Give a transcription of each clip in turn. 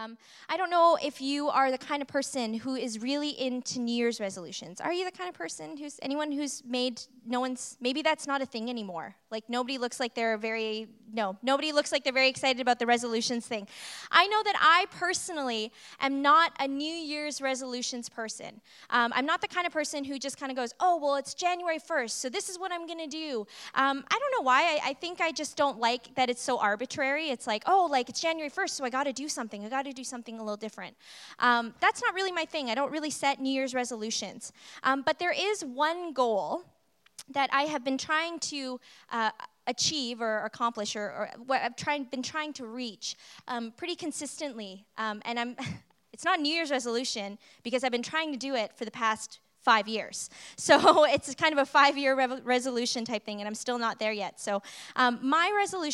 I don't know if you are the kind of person who is really into New Year's resolutions. Are you the kind of person who's made, maybe that's not a thing anymore. Like nobody looks like they're very excited about the resolutions thing. I know that I personally am not a New Year's resolutions person. I'm not the kind of person who just kind of goes, oh, well, it's January 1st, so this is what I'm going to do. I don't know why. I think I just don't like that it's so arbitrary. It's like, oh, like it's January 1st, so I got to do something. I got to do something a little different. That's not really my thing. I don't really set New Year's resolutions. But there is one goal that I have been trying to achieve or accomplish or what I've been trying to reach pretty consistently. And it's not a New Year's resolution because I've been trying to do it for the past 5 years. So it's kind of a 5-year resolution type thing, and I'm still not there yet. So my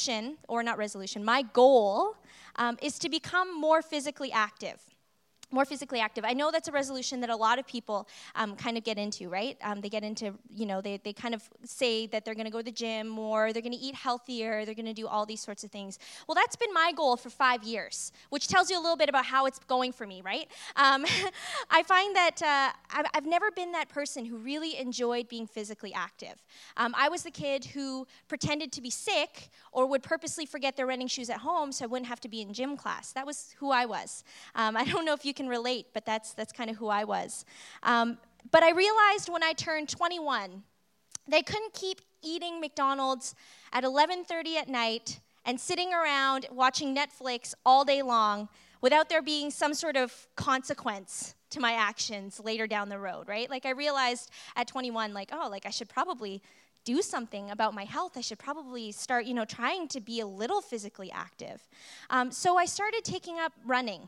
goal is to become more physically active. More physically active. I know that's a resolution that a lot of people kind of get into, right? They get into, they kind of say that they're going to go to the gym more, they're going to eat healthier, they're going to do all these sorts of things. Well, that's been my goal for 5 years, which tells you a little bit about how it's going for me, right? I find that I've never been that person who really enjoyed being physically active. I was the kid who pretended to be sick or would purposely forget their running shoes at home so I wouldn't have to be in gym class. That was who I was. I don't know if you can relate, but that's kind of who I was. But I realized when I turned 21, they couldn't keep eating McDonald's at 11:30 at night and sitting around watching Netflix all day long without there being some sort of consequence to my actions later down the road, right? Like I realized at 21, I should probably do something about my health. I should probably start, trying to be a little physically active. So I started taking up running.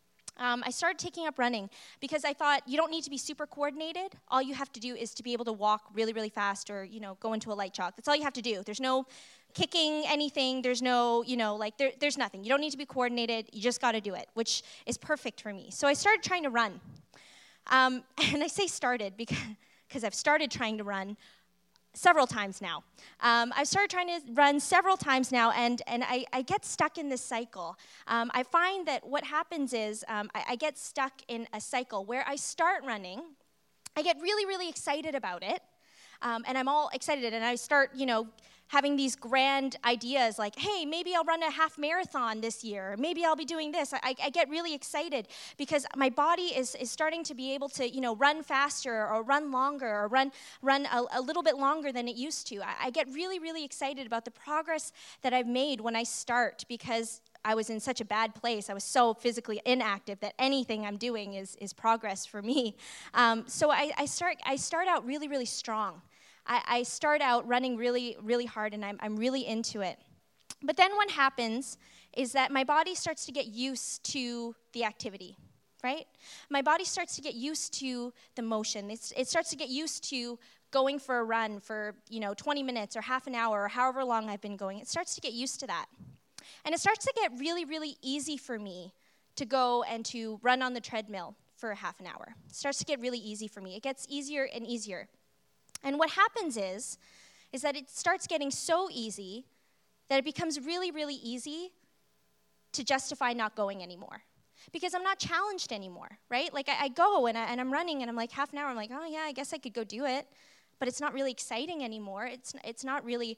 Because I thought you don't need to be super coordinated. All you have to do is to be able to walk really, really fast or, go into a light jog. That's all you have to do. There's no kicking anything. There's no, there's nothing. You don't need to be coordinated. You just got to do it, which is perfect for me. So I started trying to run. And I say started because I've started trying to run several times now. I've started trying to run several times now, and I get stuck in this cycle. I find that what happens is I get stuck in a cycle where I start running, I get really, really excited about it, and I'm all excited, and I start, having these grand ideas like, hey, maybe I'll run a half marathon this year. Maybe I'll be doing this. I get really excited because my body is starting to be able to, run faster or run longer or run a little bit longer than it used to. I get really, really excited about the progress that I've made when I start because I was in such a bad place. I was so physically inactive that anything I'm doing is progress for me. So I start out really, really strong. I start out running really, really hard, and I'm really into it. But then what happens is that my body starts to get used to the activity, right? My body starts to get used to the motion. It starts to get used to going for a run for, 20 minutes or half an hour or however long I've been going. It starts to get used to that. And it starts to get really, really easy for me to go and to run on the treadmill for half an hour. It starts to get really easy for me. It gets easier and easier. And what happens is that it starts getting so easy that it becomes really, really easy to justify not going anymore. Because I'm not challenged anymore, right? Like I go and I'm running and I'm like half an hour, I'm like, oh yeah, I guess I could go do it. But it's not really exciting anymore. It's not really,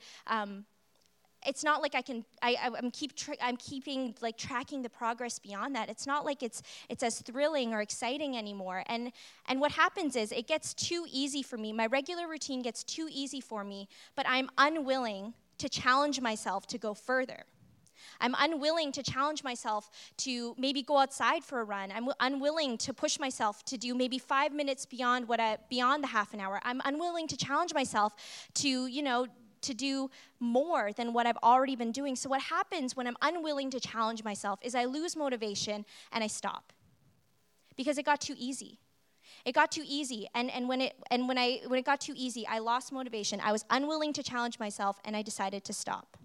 it's not like I'm keeping like tracking the progress beyond that. It's not like it's as thrilling or exciting anymore. And what happens is it gets too easy for me. My regular routine gets too easy for me, but I'm unwilling to challenge myself to go further. I'm unwilling to challenge myself to maybe go outside for a run. I'm unwilling to push myself to do maybe 5 minutes beyond the half an hour. I'm unwilling to challenge myself to, to do more than what I've already been doing. So what happens when I'm unwilling to challenge myself is I lose motivation and I stop because it got too easy. It got too easy, and when it got too easy, I lost motivation. I was unwilling to challenge myself, and I decided to stop.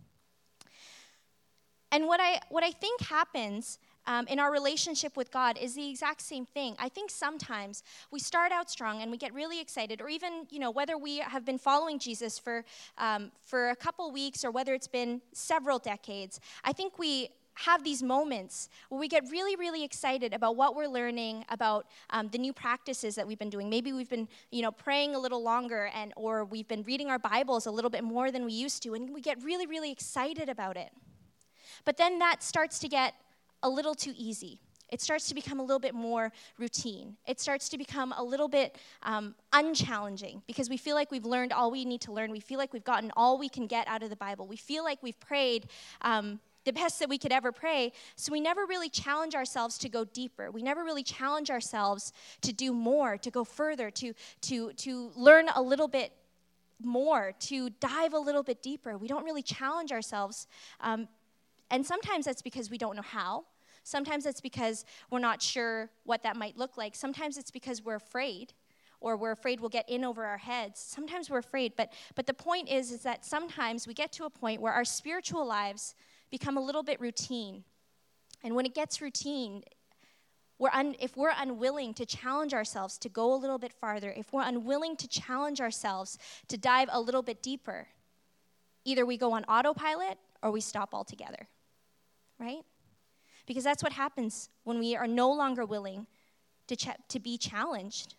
And what I think happens in our relationship with God is the exact same thing. I think sometimes we start out strong and we get really excited, or even, whether we have been following Jesus for a couple weeks or whether it's been several decades, I think we have these moments where we get really, really excited about what we're learning, about the new practices that we've been doing. Maybe we've been, praying a little longer, or we've been reading our Bibles a little bit more than we used to, and we get really, really excited about it. But then that starts to get a little too easy. It starts to become a little bit more routine. It starts to become a little bit unchallenging because we feel like we've learned all we need to learn. We feel like we've gotten all we can get out of the Bible. We feel like we've prayed the best that we could ever pray. So we never really challenge ourselves to go deeper. We never really challenge ourselves to do more, to go further, to learn a little bit more, to dive a little bit deeper. We don't really challenge ourselves. And sometimes that's because we don't know how. Sometimes it's because we're not sure what that might look like. Sometimes it's because we're afraid, or we're afraid we'll get in over our heads. Sometimes we're afraid, but the point is that sometimes we get to a point where our spiritual lives become a little bit routine. And when it gets routine, if we're unwilling to challenge ourselves to go a little bit farther, if we're unwilling to challenge ourselves to dive a little bit deeper, either we go on autopilot or we stop altogether, right? Because that's what happens when we are no longer willing to be challenged.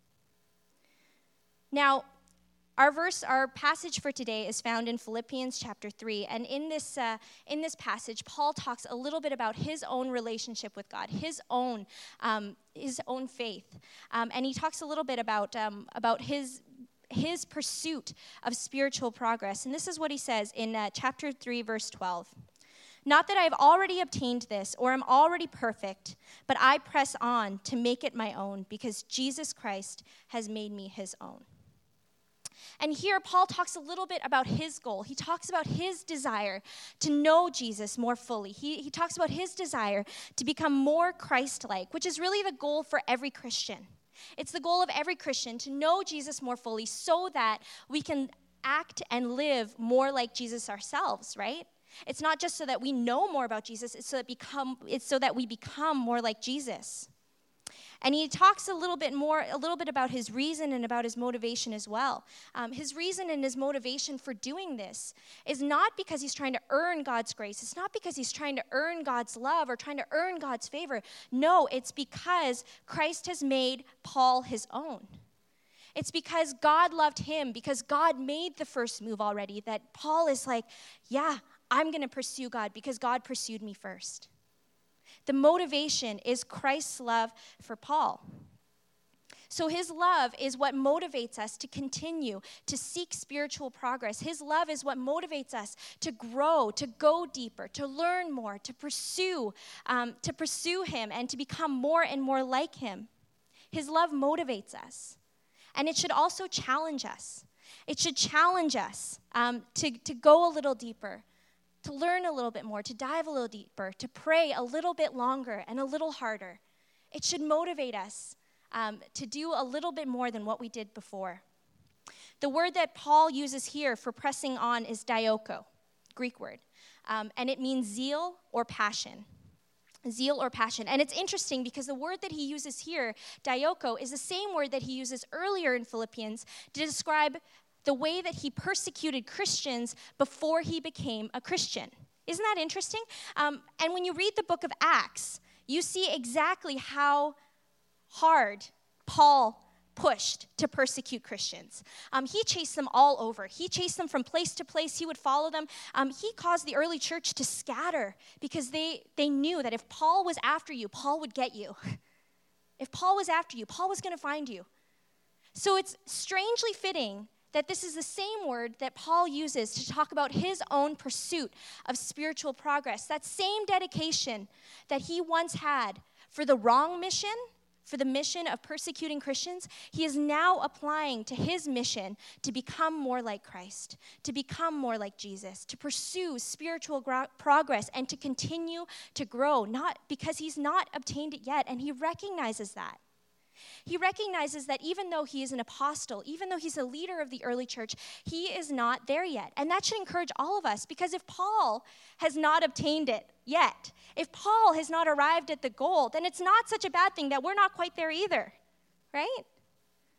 Now, our passage for today is found in Philippians chapter 3. And in this passage, Paul talks a little bit about his own relationship with God, his own faith. And he talks a little bit about his pursuit of spiritual progress. And this is what he says in chapter 3, verse 12. Not that I have already obtained this or am already perfect, but I press on to make it my own because Jesus Christ has made me his own. And here Paul talks a little bit about his goal. He talks about his desire to know Jesus more fully. He talks about his desire to become more Christ-like, which is really the goal for every Christian. It's the goal of every Christian to know Jesus more fully so that we can act and live more like Jesus ourselves, right? It's not just so that we know more about Jesus, it's so that we become more like Jesus. And he talks a little bit about his reason and about his motivation as well. His reason and his motivation for doing this is not because he's trying to earn God's grace. It's not because he's trying to earn God's love or trying to earn God's favor. No, it's because Christ has made Paul his own. It's because God loved him, because God made the first move already, that Paul is like, yeah, I'm going to pursue God because God pursued me first. The motivation is Christ's love for Paul. So his love is what motivates us to continue to seek spiritual progress. His love is what motivates us to grow, to go deeper, to learn more, to pursue him and to become more and more like him. His love motivates us. And it should also challenge us. It should challenge us to go a little deeper, to learn a little bit more, to dive a little deeper, to pray a little bit longer and a little harder. It should motivate us to do a little bit more than what we did before. The word that Paul uses here for pressing on is dioko, Greek word, and it means zeal or passion. Zeal or passion. And it's interesting because the word that he uses here, dioko, is the same word that he uses earlier in Philippians to describe the way that he persecuted Christians before he became a Christian. Isn't that interesting? And when you read the book of Acts, you see exactly how hard Paul pushed to persecute Christians. He chased them all over. He chased them from place to place. He would follow them. He caused the early church to scatter because they knew that if Paul was after you, Paul would get you. If Paul was after you, Paul was going to find you. So it's strangely fitting that this is the same word that Paul uses to talk about his own pursuit of spiritual progress. That same dedication that he once had for the wrong mission, for the mission of persecuting Christians, he is now applying to his mission to become more like Christ, to become more like Jesus, to pursue spiritual progress and to continue to grow, not because he's not obtained it yet, and he recognizes that. He recognizes that even though he is an apostle, even though he's a leader of the early church, he is not there yet. And that should encourage all of us, because if Paul has not obtained it yet, if Paul has not arrived at the goal, then it's not such a bad thing that we're not quite there either, right?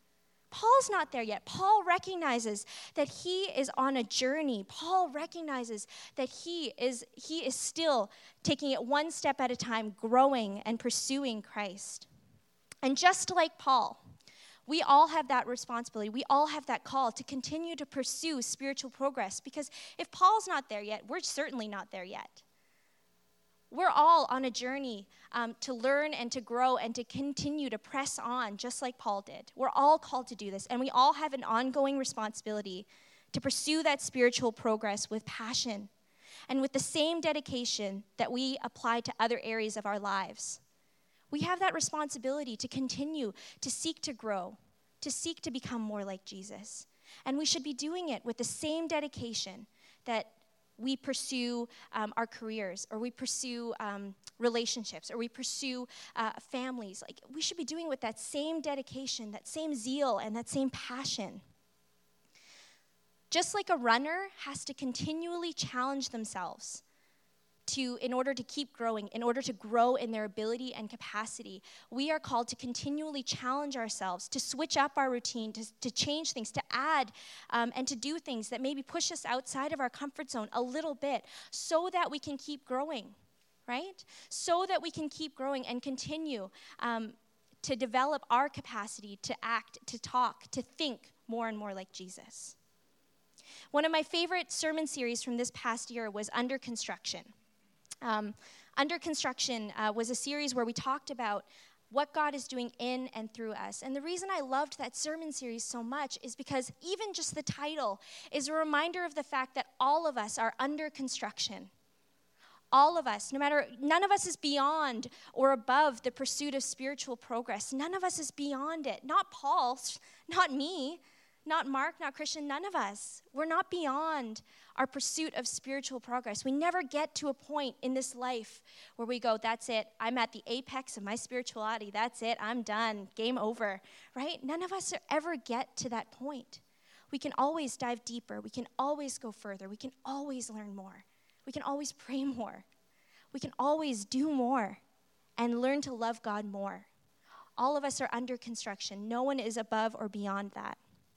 Paul's not there yet. Paul recognizes that he is on a journey. Paul recognizes that he is still taking it one step at a time, growing and pursuing Christ. And just like Paul, we all have that responsibility. We all have that call to continue to pursue spiritual progress, because if Paul's not there yet, we're certainly not there yet. We're all on a journey to learn and to grow and to continue to press on, just like Paul did. We're all called to do this, and we all have an ongoing responsibility to pursue that spiritual progress with passion and with the same dedication that we apply to other areas of our lives. We have that responsibility to continue to seek to grow, to seek to become more like Jesus. And we should be doing it with the same dedication that we pursue our careers, or we pursue relationships, or we pursue families. Like, we should be doing it with that same dedication, that same zeal, and that same passion. Just like a runner has to continually challenge themselves in order to keep growing, in order to grow in their ability and capacity, we are called to continually challenge ourselves, to switch up our routine, to change things, to add, and to do things that maybe push us outside of our comfort zone a little bit, so that we can keep growing, right? So that we can keep growing and continue to develop our capacity to act, to talk, to think more and more like Jesus. One of my favorite sermon series from this past year was Under Construction. Under Construction was a series where we talked about what God is doing in and through us. And the reason I loved that sermon series so much is because even just the title is a reminder of the fact that all of us are under construction. All of us, none of us is beyond or above the pursuit of spiritual progress. None of us is beyond it. Not Paul, not me, not Mark, not Christian, none of us. We're not beyond our pursuit of spiritual progress. We never get to a point in this life where we go, that's it, I'm at the apex of my spirituality, that's it, I'm done, game over, right? None of us ever get to that point. We can always dive deeper. We can always go further. We can always learn more. We can always pray more. We can always do more and learn to love God more. All of us are under construction. No one is above or beyond that.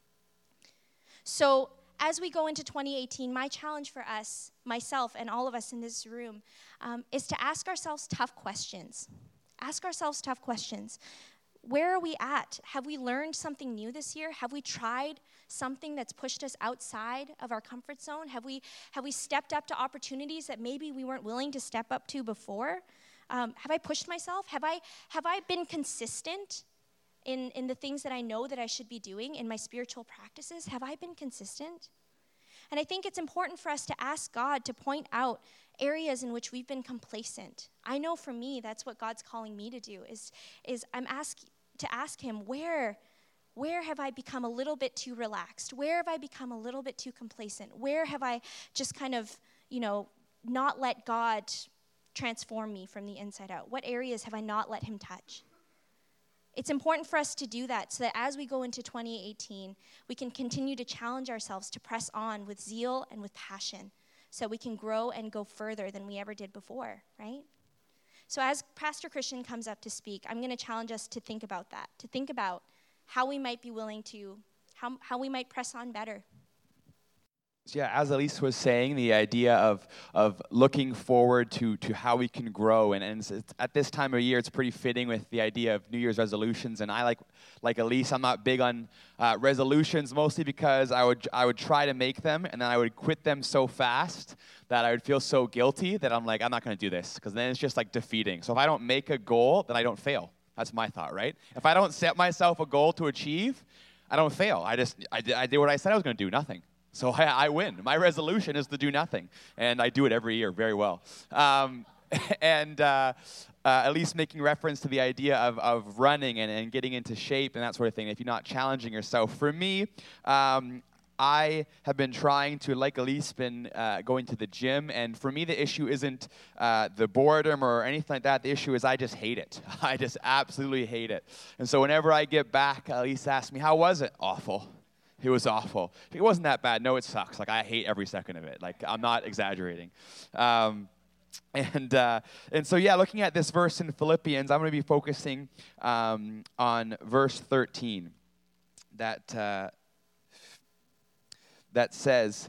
So as we go into 2018, my challenge for us, myself and all of us in this room, is to ask ourselves tough questions. Ask ourselves tough questions. Where are we at? Have we learned something new this year? Have we tried something that's pushed us outside of our comfort zone? Have we stepped up to opportunities that maybe we weren't willing to step up to before? Have I pushed myself? Have I been consistent in the things that I know that I should be doing in my spiritual practices? Have I been consistent? And I think it's important for us to ask God to point out areas in which we've been complacent. I know for me, that's what God's calling me to do, is I'm to ask him, where have I become a little bit too relaxed? Where have I become a little bit too complacent? Where have I just kind of, not let God transform me from the inside out? What areas have I not let him touch? It's important for us to do that so that as we go into 2018, we can continue to challenge ourselves to press on with zeal and with passion so we can grow and go further than we ever did before, right? So as Pastor Christian comes up to speak, I'm going to challenge us to think about that, to think about how we might be willing to, how we might press on better. So yeah, as Elise was saying, the idea of looking forward to how we can grow, and it's, at this time of year, it's pretty fitting with the idea of New Year's resolutions. And I like Elise, I'm not big on resolutions, mostly because I would try to make them, and then I would quit them so fast that I would feel so guilty that I'm like, I'm not going to do this, because then it's just like defeating. So if I don't make a goal, then I don't fail. That's my thought, right? If I don't set myself a goal to achieve, I don't fail. I did what I said I was going to do, nothing. So I win. My resolution is to do nothing, and I do it every year very well. At least making reference to the idea of running and getting into shape and that sort of thing, if you're not challenging yourself. For me, I have been trying to, like Elise, been going to the gym, and for me the issue isn't the boredom or anything like that. The issue is I just hate it. I just absolutely hate it. And so whenever I get back, Elise asks me, how was it? Awful. It was awful. It wasn't that bad. No, it sucks. Like, I hate every second of it. Like, I'm not exaggerating. And so, yeah, looking at this verse in Philippians, I'm going to be focusing on verse 13. that says,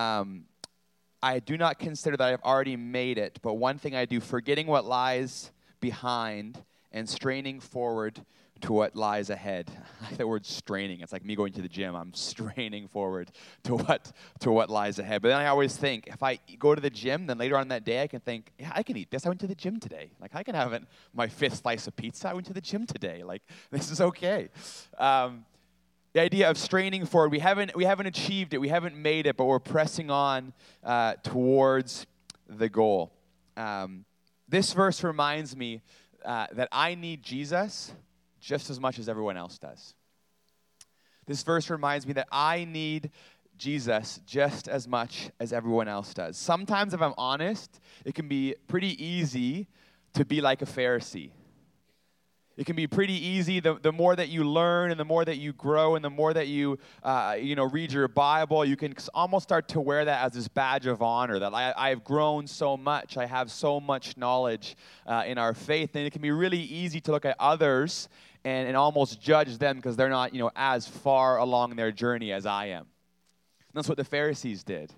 I do not consider that I have already made it, but one thing I do, forgetting what lies behind and straining forward to what lies ahead. I like that word straining. It's like me going to the gym. I'm straining forward to what lies ahead. But then I always think, if I go to the gym, then later on that day I can think, yeah, I can eat this. I went to the gym today. Like, I can have my 5th slice of pizza. I went to the gym today. Like, this is okay. The idea of straining forward, we haven't achieved it. We haven't made it, but we're pressing on towards the goal. This verse reminds me that I need Jesus just as much as everyone else does. This verse reminds me that I need Jesus just as much as everyone else does. Sometimes, if I'm honest, it can be pretty easy to be like a Pharisee. It can be pretty easy, the more that you learn and the more that you grow and the more that you read your Bible, you can almost start to wear that as this badge of honor, that I've grown so much, I have so much knowledge in our faith. And it can be really easy to look at others and almost judge them because they're not, as far along their journey as I am. And that's what the Pharisees did.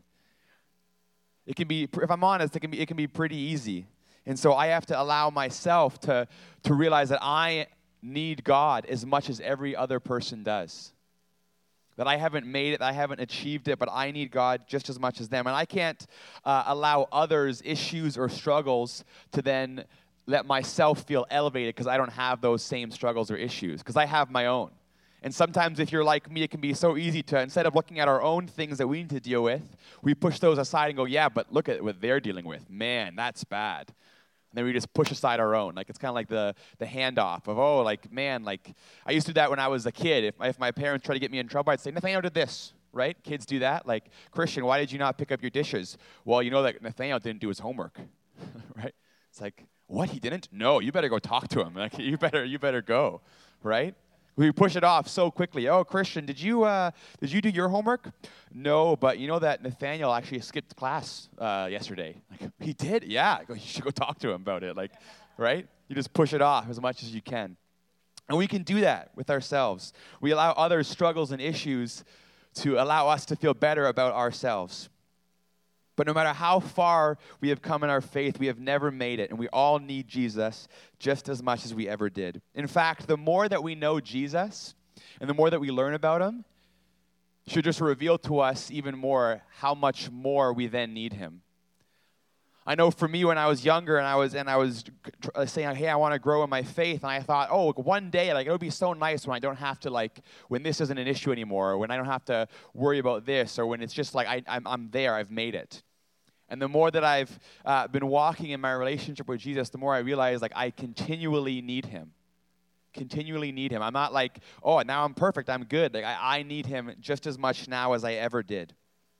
It can be, if I'm honest, it can be pretty easy. And so I have to allow myself to realize that I need God as much as every other person does. That I haven't made it, I haven't achieved it, but I need God just as much as them. And I can't allow others' issues or struggles to then let myself feel elevated because I don't have those same struggles or issues, because I have my own. And sometimes if you're like me, it can be so easy to, instead of looking at our own things that we need to deal with, we push those aside and go, yeah, but look at what they're dealing with. Man, that's bad. And then we just push aside our own. Like, it's kind of like the handoff of, I used to do that when I was a kid. If my parents tried to get me in trouble, I'd say, Nathaniel did this, right? Kids do that. Like, Christian, why did you not pick up your dishes? Well, you know that Nathaniel didn't do his homework, right? It's like, what, he didn't? No, you better go talk to him. Like, you better go, right? We push it off so quickly. Oh, Christian, did you do your homework? No, but you know that Nathaniel actually skipped class yesterday. Like, he did? Yeah. You should go talk to him about it. Like, right? You just push it off as much as you can. And we can do that with ourselves. We allow others' struggles and issues to allow us to feel better about ourselves. But no matter how far we have come in our faith, we have never made it, and we all need Jesus just as much as we ever did. In fact, the more that we know Jesus and the more that we learn about him should just reveal to us even more how much more we then need him. I know for me, when I was younger and I was saying, hey, I want to grow in my faith, and I thought, one day, it would be so nice when I don't have to, when this isn't an issue anymore, or when I don't have to worry about this, or when it's just I'm there, I've made it. And the more that I've been walking in my relationship with Jesus, the more I realize, I continually need him. Continually need him. I'm not now I'm perfect, I'm good. I need him just as much now as I ever did.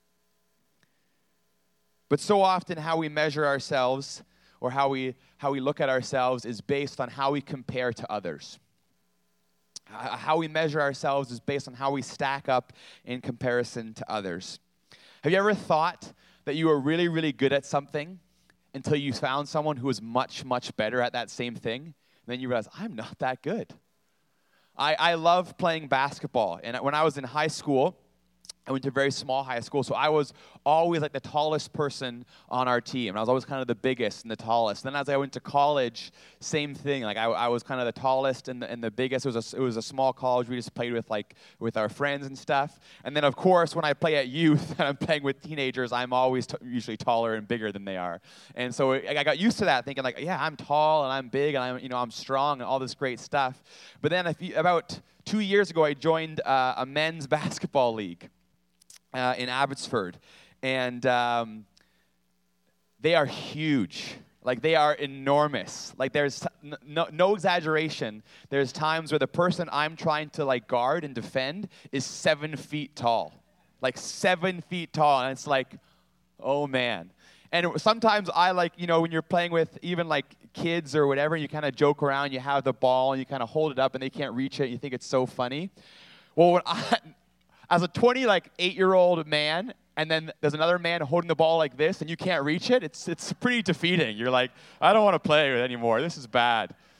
But so often how we measure ourselves or how we look at ourselves is based on how we compare to others. How we measure ourselves is based on how we stack up in comparison to others. Have you ever thought that you were really, really good at something until you found someone who was much, much better at that same thing? And then you realize, I'm not that good. I love playing basketball. And when I was in high school, I went to a very small high school, so I was always the tallest person on our team. I was always kind of the biggest and the tallest. Then as I went to college, same thing. I was kind of the tallest and the biggest. It was a small college. We just played with our friends and stuff. And then of course, when I play at youth and I'm playing with teenagers, I'm always usually taller and bigger than they are. And so I got used to that, thinking I'm tall and I'm big and I'm strong and all this great stuff. But then about 2 years ago, I joined a men's basketball league in Abbotsford, and they are huge. They are enormous. There's no exaggeration. There's times where the person I'm trying to guard and defend is 7 feet tall. 7 feet tall, and it's oh man. And sometimes I when you're playing with even kids or whatever, you kind of joke around, you have the ball and you kind of hold it up and they can't reach it, and you think it's so funny. Well, as a 28-year-old man, and then there's another man holding the ball like this, and you can't reach it, it's pretty defeating. You're I don't want to play with it anymore. This is bad.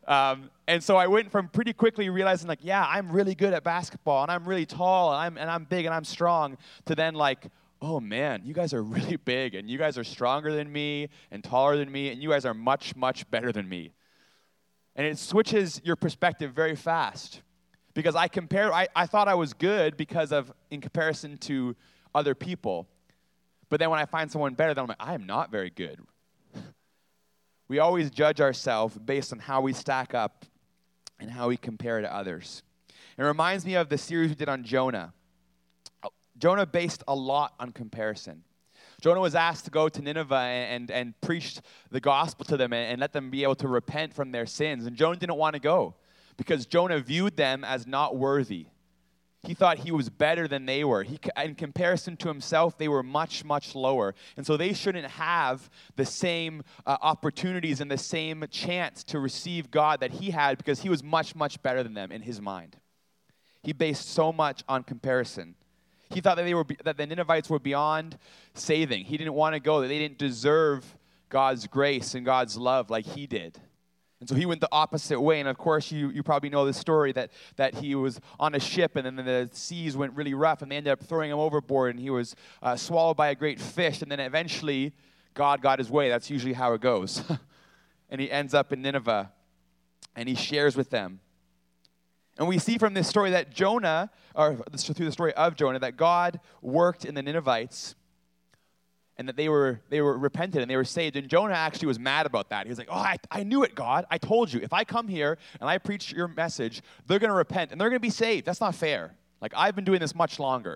And so I went from pretty quickly realizing, like, yeah, I'm really good at basketball, and I'm really tall, and I'm big, and I'm strong, to then, like, oh, man, you guys are really big, and you guys are stronger than me and taller than me, and you guys are much, much better than me. And it switches your perspective very fast. Because I thought I was good in comparison to other people. But then when I find someone better, then I'm like, I am not very good. We always judge ourselves based on how we stack up and how we compare to others. It reminds me of the series we did on Jonah. Jonah based a lot on comparison. Jonah was asked to go to Nineveh and preach the gospel to them and let them be able to repent from their sins. And Jonah didn't want to go because Jonah viewed them as not worthy. He thought he was better than they were. In comparison to himself, they were much, much lower. And so they shouldn't have the same opportunities and the same chance to receive God that he had because he was much, much better than them in his mind. He based so much on comparison. He thought that the Ninevites were beyond saving. He didn't want to go, that they didn't deserve God's grace and God's love like he did. And so he went the opposite way. And of course, you probably know the story that he was on a ship and then the seas went really rough and they ended up throwing him overboard and he was swallowed by a great fish. And then eventually, God got his way. That's usually how it goes. And he ends up in Nineveh and he shares with them. And we see from this story that Jonah, or through the story of Jonah, that God worked in the Ninevites and that they were repentant and they were saved. And Jonah actually was mad about that. He was like, oh, I knew it, God. I told you. If I come here and I preach your message, they're going to repent and they're going to be saved. That's not fair. Like, I've been doing this much longer.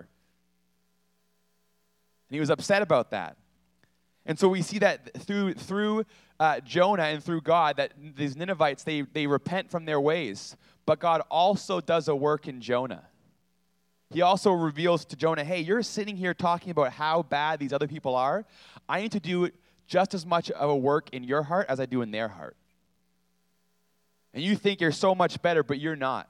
And he was upset about that. And so we see that through Jonah and through God, that these Ninevites, they repent from their ways. But God also does a work in Jonah. He also reveals to Jonah, hey, you're sitting here talking about how bad these other people are. I need to do just as much of a work in your heart as I do in their heart. And you think you're so much better, but you're not.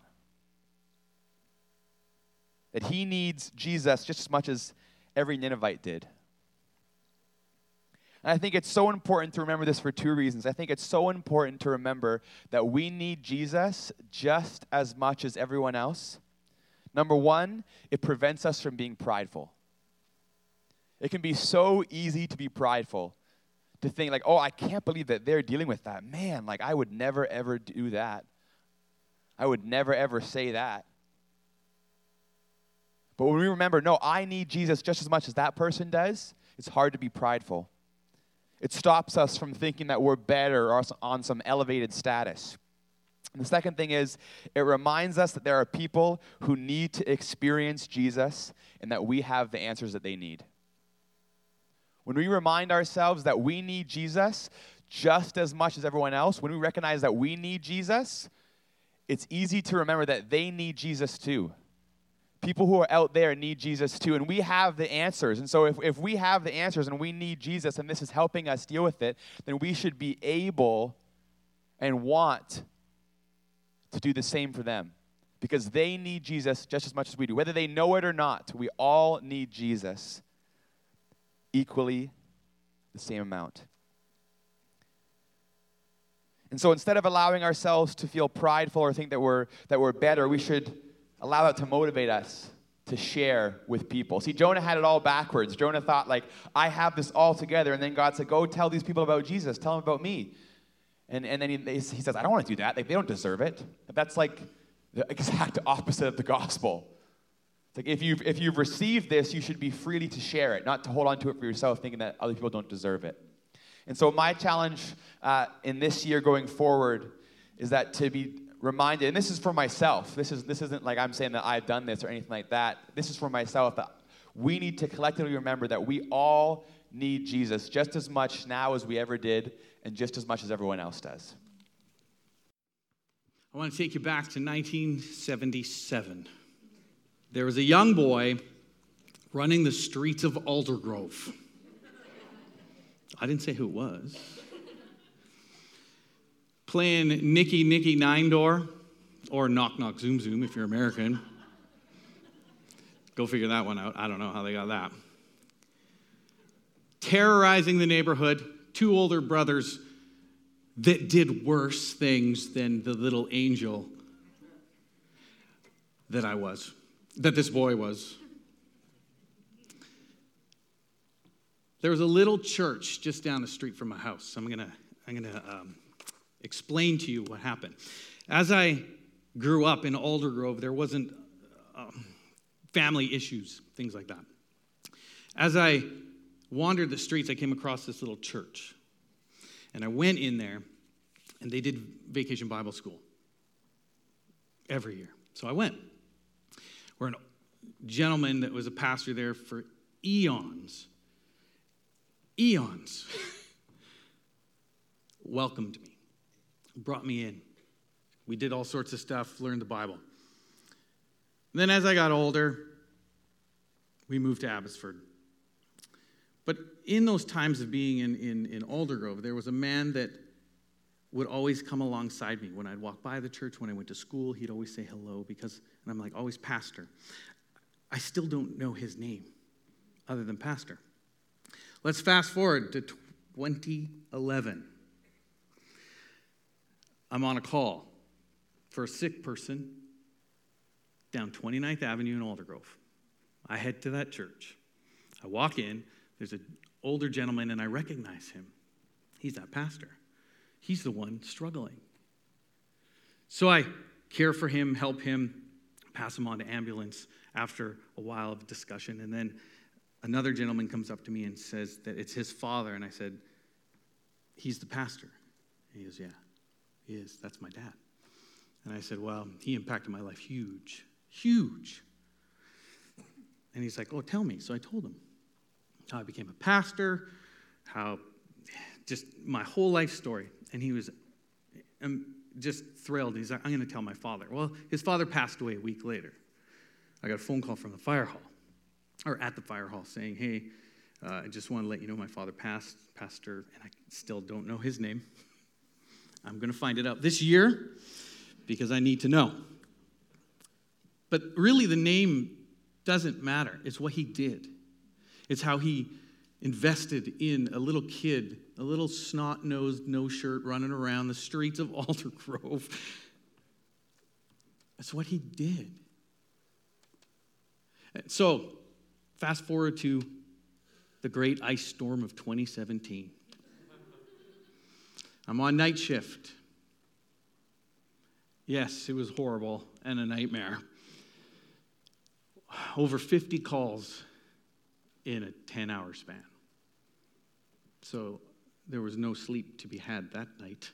That he needs Jesus just as much as every Ninevite did. And I think it's so important to remember this for two reasons. I think it's so important to remember that we need Jesus just as much as everyone else. Number one, it prevents us from being prideful. It can be so easy to be prideful, to think like, oh, I can't believe that they're dealing with that. Man, like I would never, ever do that. I would never, ever say that. But when we remember, no, I need Jesus just as much as that person does, it's hard to be prideful. It stops us from thinking that we're better or on some elevated status. And the second thing is, it reminds us that there are people who need to experience Jesus and that we have the answers that they need. When we remind ourselves that we need Jesus just as much as everyone else, when we recognize that we need Jesus, it's easy to remember that they need Jesus too. People who are out there need Jesus too, and we have the answers. And so if we have the answers and we need Jesus and this is helping us deal with it, then we should be able and want to do the same for them because they need Jesus just as much as we do. Whether they know it or not, we all need Jesus equally, the same amount. And so instead of allowing ourselves to feel prideful or think that we're better, we should allow that to motivate us to share with people. See, Jonah had it all backwards. Jonah thought, like, I have this all together. And then God said, go tell these people about Jesus. Tell them about me. And then he says, I don't want to do that. Like, they don't deserve it. But that's like the exact opposite of the gospel. It's like if you've received this, you should be freely to share it, not to hold on to it for yourself thinking that other people don't deserve it. And so my challenge in this year going forward is that to be reminded, and this is for myself. This isn't like I'm saying that I've done this or anything like that. This is for myself that we need to collectively remember that we all need Jesus just as much now as we ever did and just as much as everyone else does. I want to take you back to 1977. There was a young boy running the streets of Aldergrove. I didn't say who it was. Playing Nicky Nicky Nine Door, or Knock Knock Zoom Zoom if you're American. Go figure that one out. I don't know how they got that. Terrorizing the neighborhood. Two older brothers that did worse things than the little angel that this boy was. There was a little church just down the street from my house. I'm gonna explain to you what happened. As I grew up in Aldergrove, there wasn't family issues, things like that. As I wandered the streets, I came across this little church. And I went in there, and they did Vacation Bible School every year. So I went. Where a gentleman that was a pastor there for eons, welcomed me, brought me in. We did all sorts of stuff, learned the Bible. Then as I got older, we moved to Abbotsford. But in those times of being in Aldergrove, there was a man that would always come alongside me. When I'd walk by the church, when I went to school, he'd always say hello and I'm like, always pastor. I still don't know his name other than pastor. Let's fast forward to 2011. I'm on a call for a sick person down 29th Avenue in Aldergrove. I head to that church. I walk in. There's an older gentleman, and I recognize him. He's that pastor. He's the one struggling. So I care for him, help him, pass him on to ambulance after a while of discussion. And then another gentleman comes up to me and says that it's his father. And I said, he's the pastor. And he goes, yeah, he is. That's my dad. And I said, well, he impacted my life huge. And he's like, oh, tell me. So I told him how I became a pastor, how just my whole life story. And he was just thrilled. He's like, I'm going to tell my father. Well, his father passed away a week later. I got a phone call from the fire hall, or at the fire hall, saying, hey, I just want to let you know my father passed, pastor, and I still don't know his name. I'm going to find it out this year because I need to know. But really, the name doesn't matter. It's what he did. It's how he invested in a little kid, a little snot-nosed, no-shirt, running around the streets of Aldergrove. That's what he did. So, fast forward to the great ice storm of 2017. I'm on night shift. Yes, it was horrible and a nightmare. Over 50 calls in a 10-hour span. So there was no sleep to be had that night.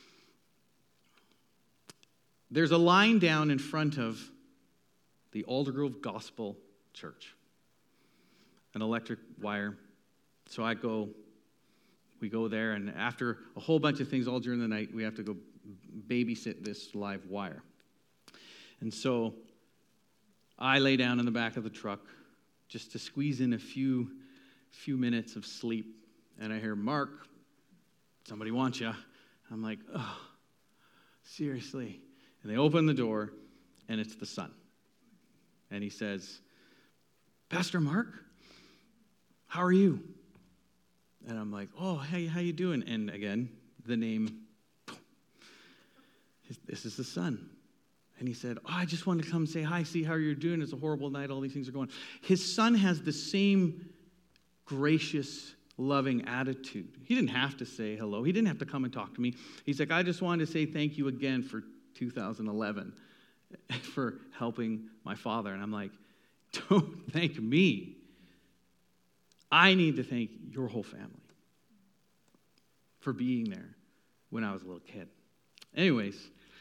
There's a line down in front of the Aldergrove Gospel Church, an electric wire. So we go there, and after a whole bunch of things all during the night, we have to go babysit this live wire. And so I lay down in the back of the truck just to squeeze in a few minutes of sleep. And I hear, Mark, somebody wants you. I'm like, oh, seriously. And they open the door, and it's the son. And he says, Pastor Mark, how are you? And I'm like, oh, hey, how you doing? And again, the name, this is the son. And he said, oh, I just wanted to come say hi, see how you're doing. It's a horrible night. All these things are going on. His son has the same gracious, loving attitude. He didn't have to say hello. He didn't have to come and talk to me. He's like, I just wanted to say thank you again for 2011 for helping my father. And I'm like, don't thank me. I need to thank your whole family for being there when I was a little kid. Anyways,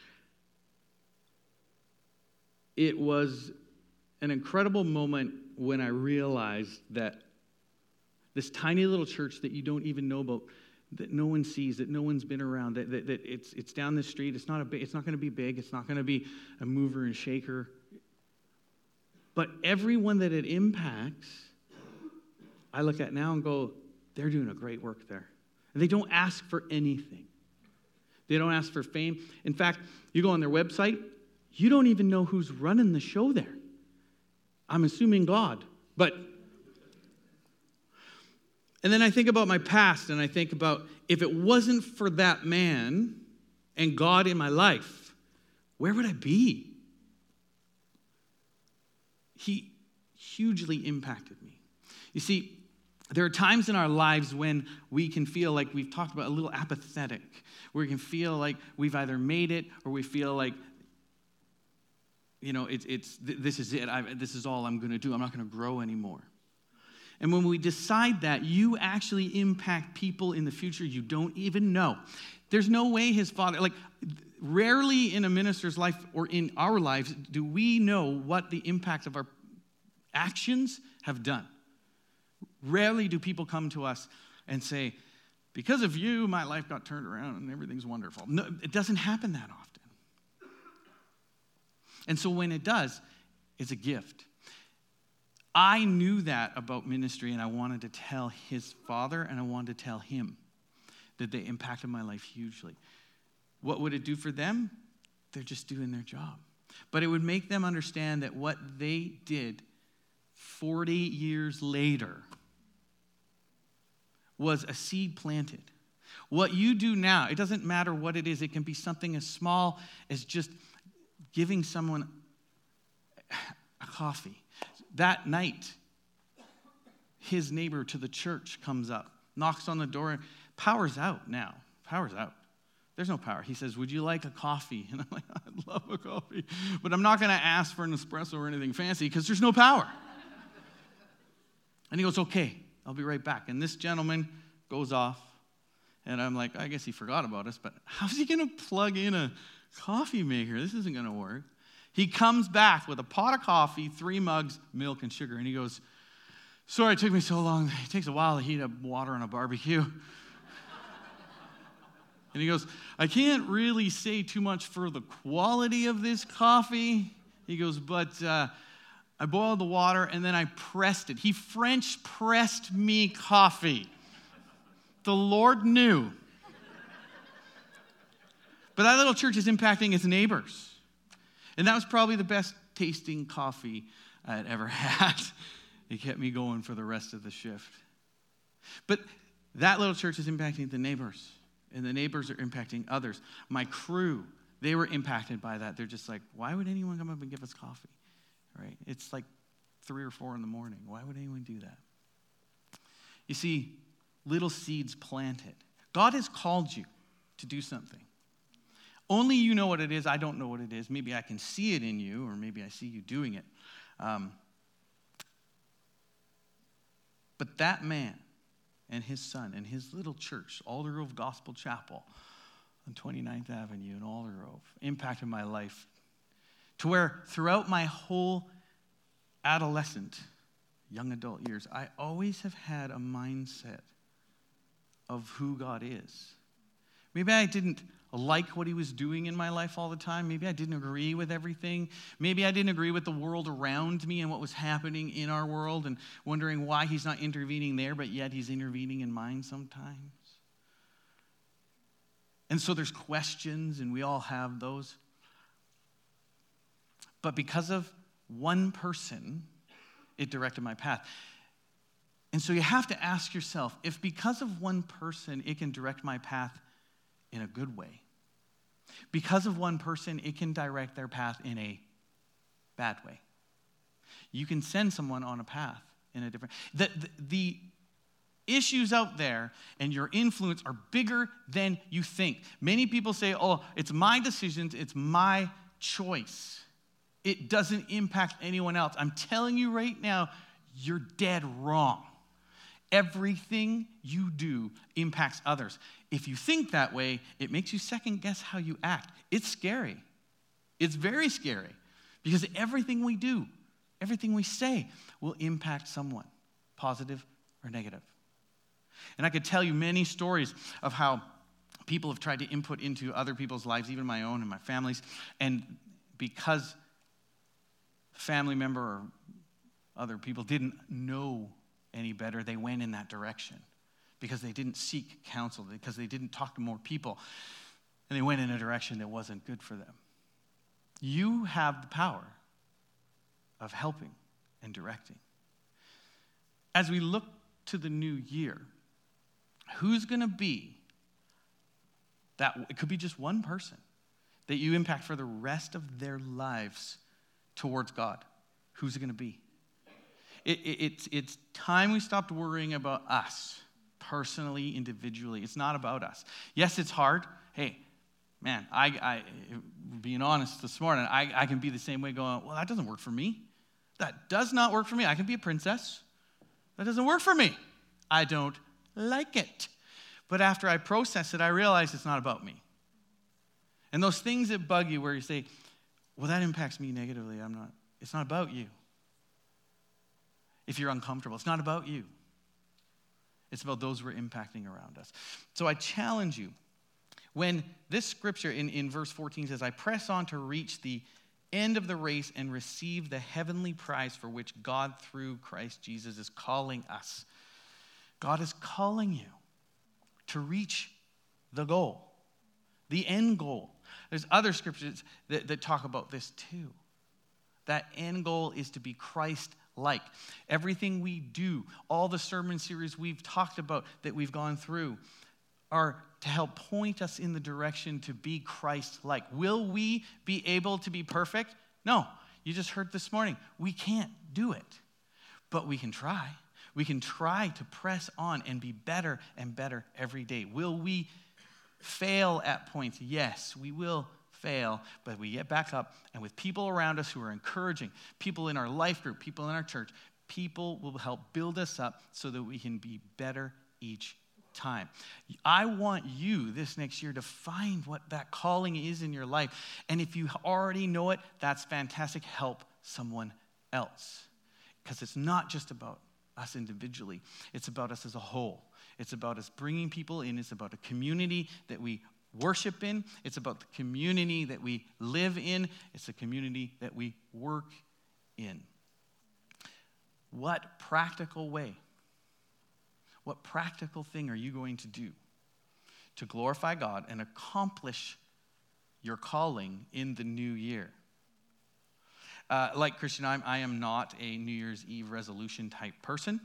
it was an incredible moment when I realized that this tiny little church that you don't even know about, that no one sees, that no one's been around, that it's down the street. It's not going to be big. It's not going to be a mover and shaker. But everyone that it impacts, I look at now and go, they're doing a great work there. And they don't ask for anything. They don't ask for fame. In fact, you go on their website, you don't even know who's running the show there. I'm assuming God. But And then I think about my past, and I think about if it wasn't for that man and God in my life, where would I be? He hugely impacted me. You see, there are times in our lives when we can feel like we've talked about a little apathetic, where we can feel like we've either made it or we feel like, this is it. This is all I'm going to do. I'm not going to grow anymore. And when we decide that, you actually impact people in the future you don't even know. There's no way his father, rarely in a minister's life or in our lives do we know what the impact of our actions have done. Rarely do people come to us and say, because of you, my life got turned around and everything's wonderful. No, it doesn't happen that often. And so when it does, it's a gift. I knew that about ministry, and I wanted to tell his father, and I wanted to tell him that they impacted my life hugely. What would it do for them? They're just doing their job. But it would make them understand that what they did 40 years later was a seed planted. What you do now, it doesn't matter what it is. It can be something as small as just giving someone a coffee. That night, his neighbor to the church comes up, knocks on the door. Power's out now. Power's out. There's no power. He says, would you like a coffee? And I'm like, I'd love a coffee. But I'm not going to ask for an espresso or anything fancy because there's no power. And he goes, okay, I'll be right back. And this gentleman goes off. And I'm like, I guess he forgot about us. But how's he going to plug in a coffee maker? This isn't going to work. He comes back with a pot of coffee, 3 mugs, milk, and sugar. And he goes, sorry it took me so long. It takes a while to heat up water on a barbecue. And he goes, I can't really say too much for the quality of this coffee. He goes, but I boiled the water and then I pressed it. He French pressed me coffee. The Lord knew. But that little church is impacting its neighbors. And that was probably the best tasting coffee I had ever had. It kept me going for the rest of the shift. But that little church is impacting the neighbors. And the neighbors are impacting others. My crew, they were impacted by that. They're just like, why would anyone come up and give us coffee? Right? It's like 3 or 4 in the morning. Why would anyone do that? You see, little seeds planted. God has called you to do something. Only you know what it is. I don't know what it is. Maybe I can see it in you, or maybe I see you doing it. But that man and his son and his little church, Aldergrove Gospel Chapel on 29th Avenue in Aldergrove, impacted my life to where throughout my whole adolescent, young adult years, I always have had a mindset of who God is. Maybe I didn't like what he was doing in my life all the time. Maybe I didn't agree with everything. Maybe I didn't agree with the world around me and what was happening in our world and wondering why he's not intervening there, but yet he's intervening in mine sometimes. And so there's questions, and we all have those. But because of one person, it directed my path. And so you have to ask yourself, if because of one person it can direct my path in a good way, because of one person it can direct their path in a bad way. You can send someone on a path in a different... The issues out there and your influence are bigger than you think. Many people say, oh, it's my decisions, it's my choice. It doesn't impact anyone else. I'm telling you right now, you're dead wrong. Everything you do impacts others. If you think that way, it makes you second guess how you act. It's scary. It's very scary because everything we do, everything we say will impact someone, positive or negative. And I could tell you many stories of how people have tried to input into other people's lives, even my own and my family's, and because a family member or other people didn't know any better, they went in that direction because they didn't seek counsel, because they didn't talk to more people, and they went in a direction that wasn't good for them. You have the power of helping and directing. As we look to the new year, who's going to be that? It could be just one person that you impact for the rest of their lives towards God. Who's it going to be? It's time we stopped worrying about us personally, individually. It's not about us. Yes, it's hard. Hey, man, I being honest this morning, I can be the same way going, well, that doesn't work for me. That does not work for me. I can be a princess. That doesn't work for me. I don't like it. But after I process it, I realize it's not about me. And those things that bug you where you say, well, that impacts me negatively. It's not about you. If you're uncomfortable, it's not about you. It's about those we're impacting around us. So I challenge you, when this scripture in verse 14 says, I press on to reach the end of the race and receive the heavenly prize for which God through Christ Jesus is calling us. God is calling you to reach the goal, the end goal. There's other scriptures that talk about this too. That end goal is to be Christ-like. Everything we do, all the sermon series we've talked about that we've gone through are to help point us in the direction to be Christ-like. Will we be able to be perfect? No. You just heard this morning. We can't do it. But we can try. We can try to press on and be better and better every day. Will we fail at points? Yes, we will fail, but we get back up, and with people around us who are encouraging, people in our life group, people in our church, people will help build us up so that we can be better each time. I want you this next year to find what that calling is in your life, and if you already know it, that's fantastic. Help someone else, because it's not just about us individually. It's about us as a whole. It's about us bringing people in. It's about a community that we worship in. It's about the community that we live in. It's a community that we work in. What practical way, what practical thing are you going to do to glorify God and accomplish your calling in the new year? Like Christian, I am not a New Year's Eve resolution type person.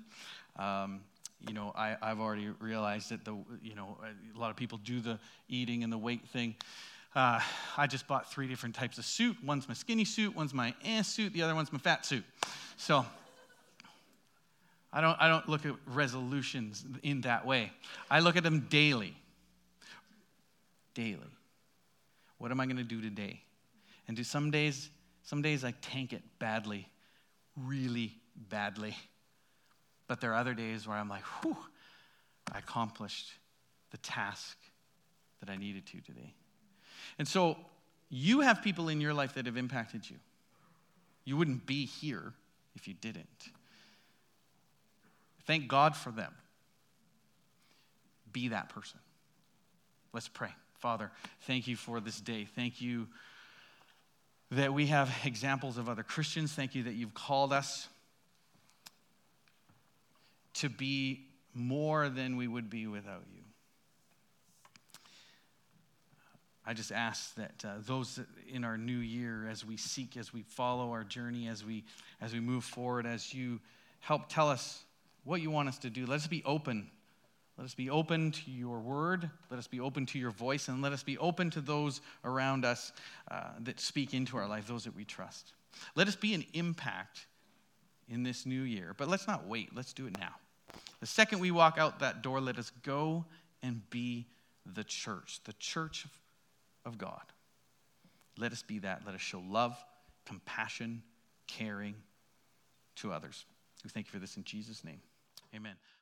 I've already realized that a lot of people do the eating and the weight thing. I just bought 3 different types of suit. One's my skinny suit, one's my suit, the other one's my fat suit. So I don't look at resolutions in that way. I look at them daily. Daily. What am I going to do today? And some days I tank it badly, really badly. But there are other days where I'm like, whew, I accomplished the task that I needed to today. And so you have people in your life that have impacted you. You wouldn't be here if you didn't. Thank God for them. Be that person. Let's pray. Father, thank you for this day. Thank you that we have examples of other Christians. Thank you that you've called us to be more than we would be without you. I just ask that those in our new year, as we seek, as we follow our journey, as we move forward, as you help tell us what you want us to do, let us be open. Let us be open to your word. Let us be open to your voice, and let us be open to those around us that speak into our life, those that we trust. Let us be an impact in this new year, but let's not wait. Let's do it now. The second we walk out that door, let us go and be the church of God. Let us be that. Let us show love, compassion, caring to others. We thank you for this in Jesus' name. Amen.